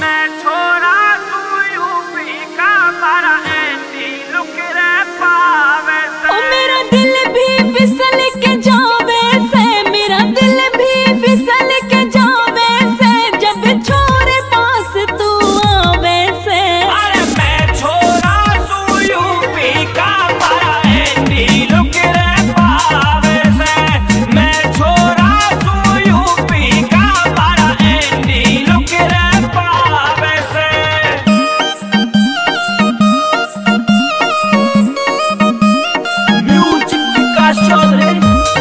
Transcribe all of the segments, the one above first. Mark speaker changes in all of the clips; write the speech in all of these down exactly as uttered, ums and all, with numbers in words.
Speaker 1: मैं छोरा तू यूपी का मारा एंटी लुक रे पावे से।
Speaker 2: ओ मेरा दिल भी फिसल के जावे से, मेरा दिल भी फिसल के जावे से, जब छोरे पास तू आवे से।
Speaker 1: अरे मैं छोरा तू यूपी का मारा एंटी लुक रे पावे से। मैं छोरा तू यूपी का मारा एंटी लुक रे पावे से। म्यूजिक विकास चौधरी।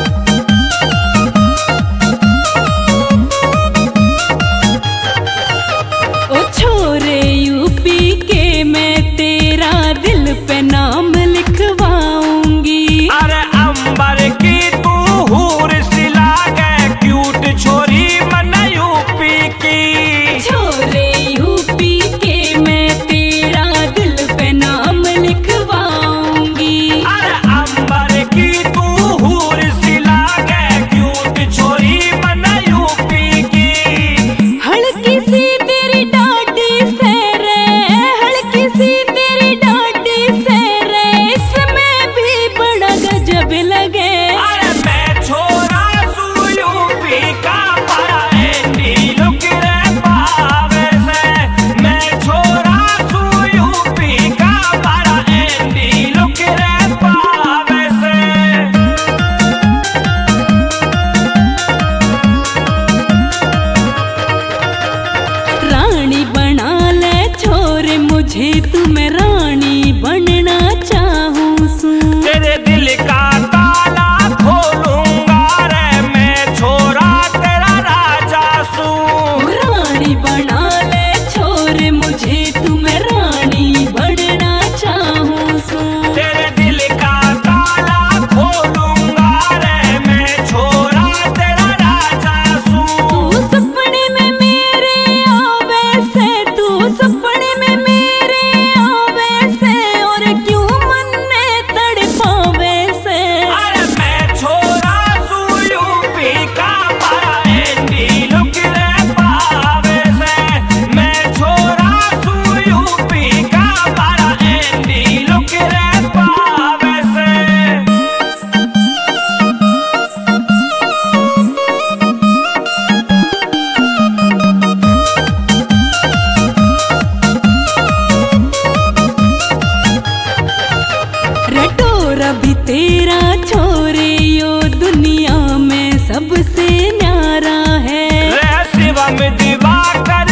Speaker 2: ओ छोरे यूपी के मैं तेरा दिल पे नाम लिखवाऊंगी।
Speaker 1: अरे अंबर की तू हूर सिला गए क्यूट छोरी मन यूपी की।
Speaker 2: छोरे यूपी के मैं तेरा दिल पे नाम लिखवाऊंगी।
Speaker 1: अरे अंबर की तू हूर सिला गए क्यूट छोरी मन यूपी की।
Speaker 2: हल्की सी तेरी डाडी से रे, हल्की सी तेरी डाडी से रे, इसमें भी बड़ा गजब लगे।
Speaker 1: अरे मैं छोरा तू यूपी का मारा एंटी लुक रे पावे से। मैं छोरा तू यूपी का मारा एंटी लुक रे पावे से।
Speaker 2: रानी बना ले छोरे मुझे, तू मैं रानी बनना चाहूँ सू।
Speaker 1: तेरे दिल का ताला खोलूंगा रे मैं छोरा तेरा राजा सू।
Speaker 2: रानी बना ले छोरे मुझे, तू मैं रानी बनना चाहूँ सू।
Speaker 1: तेरे दिल का ताला खोलूंगा रे मैं छोरा तेरा राजा सू।
Speaker 2: तू सपने में मेरे आवे से, तू सपने में मेरे आवे से, और क्यों मन ने तड़पावे से।
Speaker 1: अरे मैं छोरा तू यूपी का मारा एंटी लुक रे पावे से। मैं छोरा तू यूपी का मारा एंटी लुक रे पावे से।
Speaker 2: रटोरा भी तेरा छोरे यो दुनिया में सबसे न्यारा है।
Speaker 1: रे शिवम दिवाकर